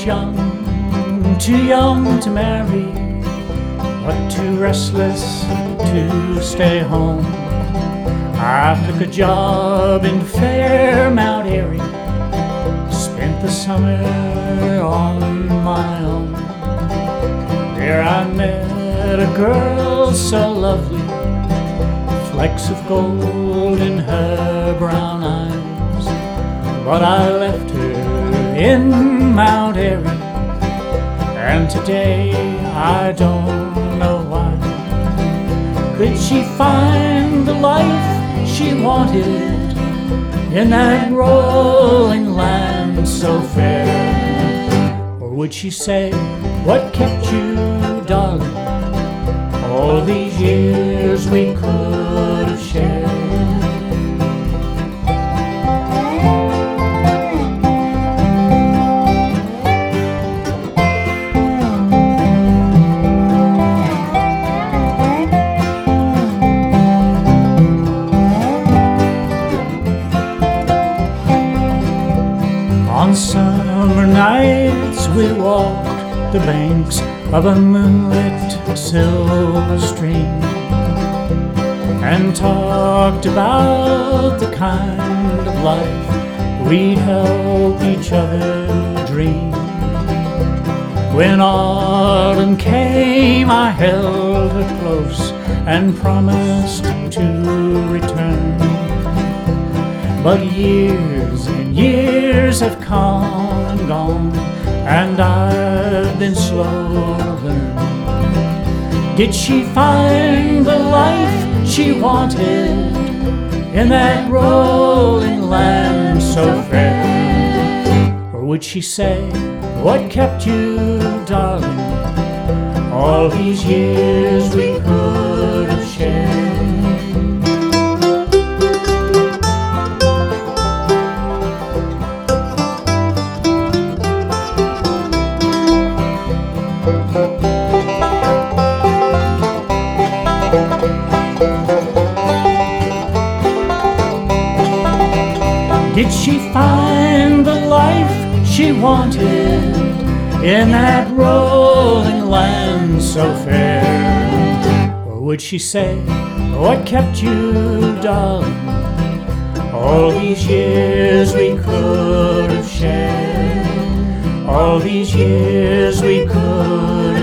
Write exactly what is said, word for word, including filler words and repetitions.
was young, too young to marry, but too restless to stay home. I took a job in Fairmount area, spent the summer on my own. There I met a girl so lovely, flecks of gold in her brown eyes, but I left her in Mount Airy, and today I don't know why. Could she find the life she wanted in that rolling land so fair? Or would she say, what kept you, darling, all these years we could have shared? On summer nights we walked the banks of a moonlit silver stream and talked about the kind of life we'd help each other dream. When autumn came, I held her close and promised to return. But years and years have come and gone, and I've been slow to learn. Did she find the life she wanted in that rolling land so fair? Or would she say, what kept you, darling, all these years we could have shared? Did she find the life she wanted in that rolling land so fair? Or would she say, what kept you, darling, all these years we could have shared? All these years we could